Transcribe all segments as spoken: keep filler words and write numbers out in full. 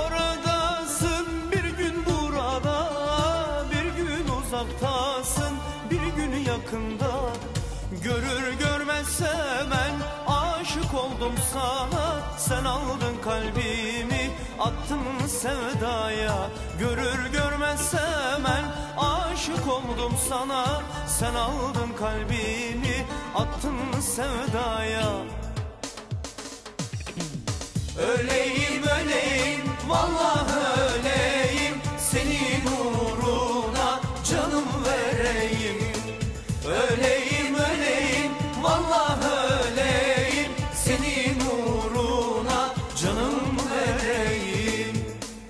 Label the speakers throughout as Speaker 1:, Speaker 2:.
Speaker 1: oradasın, bir gün burada, bir gün uzaktasın, bir gün yakında. Görür görmez hemen aşık oldum sana. Sen aldın kalbimi, attın sevdaya. Görür görmez hemen aşık oldum sana. Sen aldın kalbimi, attın sevdaya. Öleyim öleyim, vallahi öleyim, senin uğruna canım vereyim. Öleyim öleyim, vallahi öleyim, senin uğruna canım vereyim.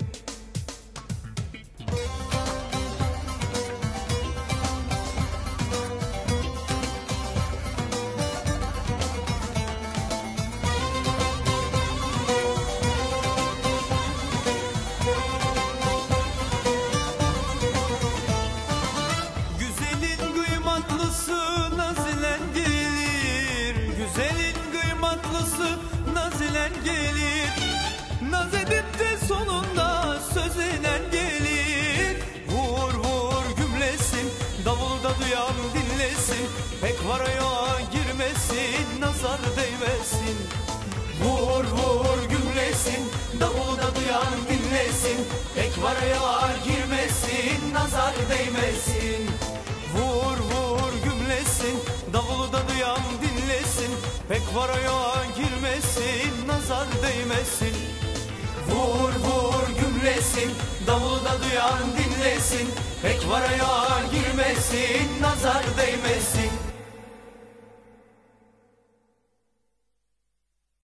Speaker 1: Nazilen gelir, güzelin kıymatlısı nazilen gelir. Naz edip de sonunda sözlen gelir. Vur vur gümlesin, davulda duyan dinlesin. Pek var yoğa girmesin, nazar değmesin. Vur vur gümlesin, davulda duyan dinlesin. Pek var yoğa girmesin, nazar değmesin. Vur vur gümlesin, davulu da duyan dinlesin. Pek var yoğa girmesin, nazar değmesin. Vur vur gümlesin, davulu da duyan dinlesin. Pek var yoğa girmesin, nazar değmesin.